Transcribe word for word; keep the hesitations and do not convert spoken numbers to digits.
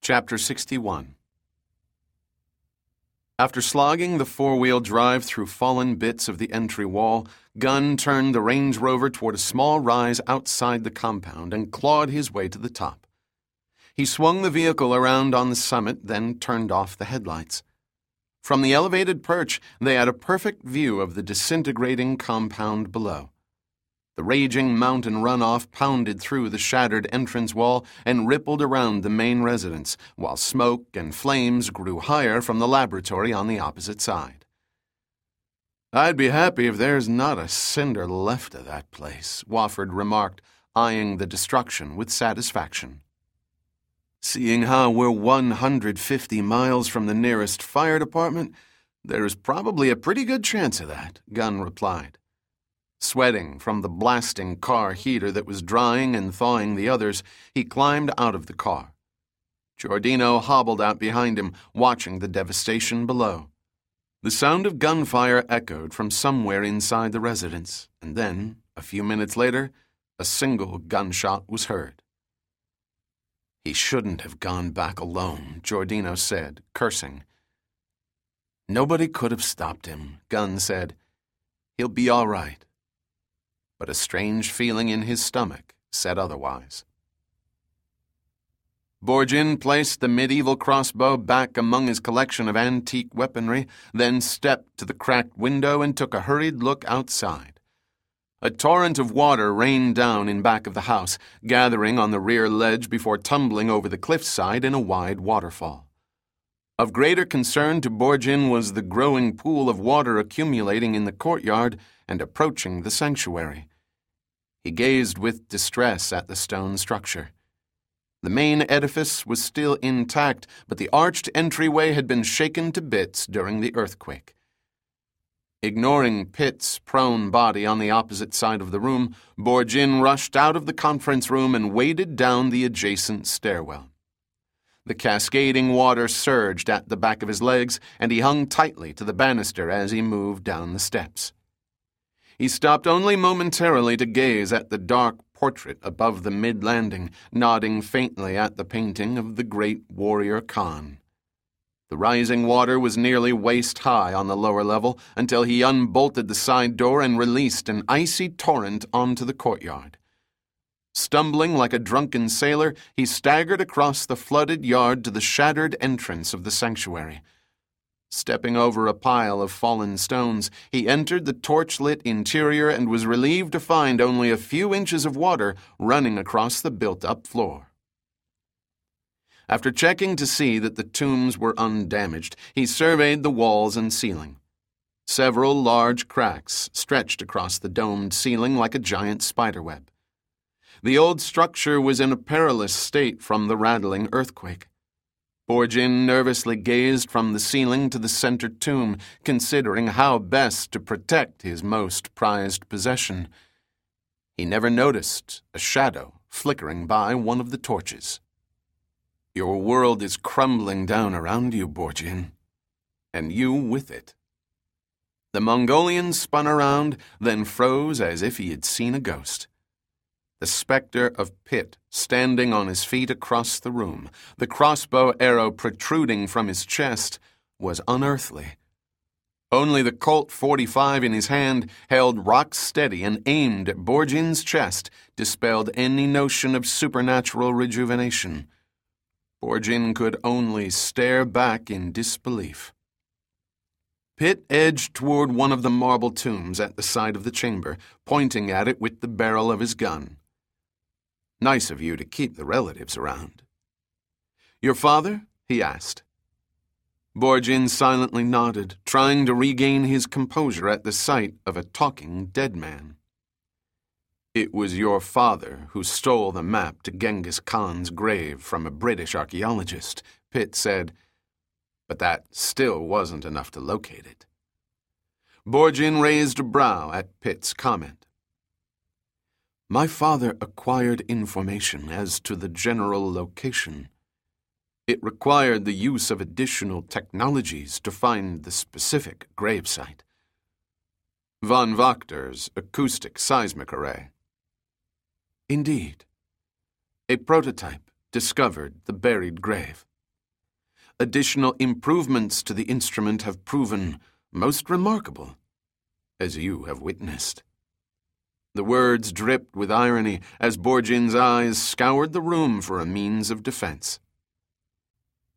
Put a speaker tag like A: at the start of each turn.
A: Chapter sixty-one. After slogging the four-wheel drive through fallen bits of the entry wall, Gunn turned the Range Rover toward a small rise outside the compound and clawed his way to the top. He swung the vehicle around on the summit, then turned off the headlights. From the elevated perch, they had a perfect view of the disintegrating compound below. The raging mountain runoff pounded through the shattered entrance wall and rippled around the main residence, while smoke and flames grew higher from the laboratory on the opposite side. "I'd be happy if there's not a cinder left of that place," Wofford remarked, eyeing the destruction with satisfaction. "Seeing how we're one hundred fifty miles from the nearest fire department, there's probably a pretty good chance of that," Gunn replied. Sweating from the blasting car heater that was drying and thawing the others, he climbed out of the car. Giordino hobbled out behind him, watching the devastation below. The sound of gunfire echoed from somewhere inside the residence, and then, a few minutes later, a single gunshot was heard. "He shouldn't have gone back alone," Giordino said, cursing. "Nobody could have stopped him," Gunn said. "He'll be all right." But a strange feeling in his stomach said otherwise. Borgin placed the medieval crossbow back among his collection of antique weaponry, then stepped to the cracked window and took a hurried look outside. A torrent of water rained down in back of the house, gathering on the rear ledge before tumbling over the cliffside in a wide waterfall. Of greater concern to Borgin was the growing pool of water accumulating in the courtyard and approaching the sanctuary. He gazed with distress at the stone structure. The main edifice was still intact, but the arched entryway had been shaken to bits during the earthquake. Ignoring Pitt's prone body on the opposite side of the room, Borgin rushed out of the conference room and waded down the adjacent stairwell. The cascading water surged at the back of his legs, and he hung tightly to the banister as he moved down the steps. He stopped only momentarily to gaze at the dark portrait above the mid-landing, nodding faintly at the painting of the great warrior Khan. The rising water was nearly waist-high on the lower level until he unbolted the side door and released an icy torrent onto the courtyard. Stumbling like a drunken sailor, he staggered across the flooded yard to the shattered entrance of the sanctuary. Stepping over a pile of fallen stones, he entered the torch-lit interior and was relieved to find only a few inches of water running across the built-up floor. After checking to see that the tombs were undamaged, he surveyed the walls and ceiling. Several large cracks stretched across the domed ceiling like a giant spiderweb. The old structure was in a perilous state from the rattling earthquake. Borgin nervously gazed from the ceiling to the center tomb, considering how best to protect his most prized possession. He never noticed a shadow flickering by one of the torches. "Your world is crumbling down around you, Borgin, and you with it." The Mongolian spun around, then froze as if he had seen a ghost. The specter of Pitt standing on his feet across the room, the crossbow arrow protruding from his chest, was unearthly. Only the Colt forty-five in his hand, held rock steady and aimed at Borgin's chest, dispelled any notion of supernatural rejuvenation. Borgin could only stare back in disbelief. Pitt edged toward one of the marble tombs at the side of the chamber, pointing at it with the barrel of his gun. "Nice of you to keep the relatives around." "Your father?" he asked. Borgin silently nodded, trying to regain his composure at the sight of a talking dead man. "It was your father who stole the map to Genghis Khan's grave from a British archaeologist," Pitt said, "but that still wasn't enough to locate it." Borgin raised a brow at Pitt's comment. "My father acquired information as to the general location. It required the use of additional technologies to find the specific gravesite. Von Wachter's acoustic seismic array." "Indeed. A prototype discovered the buried grave." additional improvements to the instrument have proven most remarkable, as you have witnessed." The words dripped with irony as Borgin's eyes scoured the room for a means of defense.